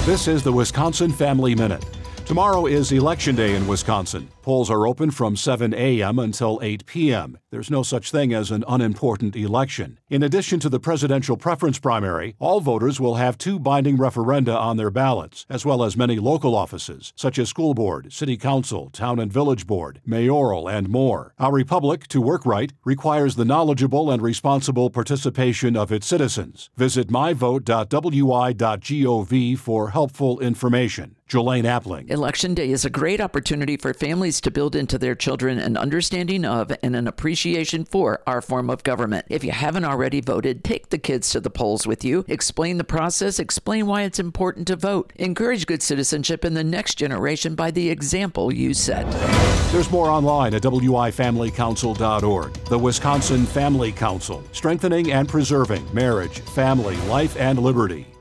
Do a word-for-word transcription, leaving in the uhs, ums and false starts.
This is the Wisconsin Family Minute. Tomorrow is Election Day in Wisconsin. Polls are open from seven a.m. until eight p.m. There's no such thing as an unimportant election. In addition to the presidential preference primary, all voters will have two binding referenda on their ballots, as well as many local offices, such as school board, city council, town and village board, mayoral, and more. Our republic, to work right, requires the knowledgeable and responsible participation of its citizens. Visit my vote dot w i dot gov for helpful information. Jolaine Appling. Election Day is a great opportunity for families to build into their children an understanding of and an appreciation for our form of government. If you haven't already voted, take the kids to the polls with you. Explain the process. Explain why it's important to vote. Encourage good citizenship in the next generation by the example you set. There's more online at w i family council dot org. The Wisconsin Family Council, strengthening and preserving marriage, family, life, and liberty.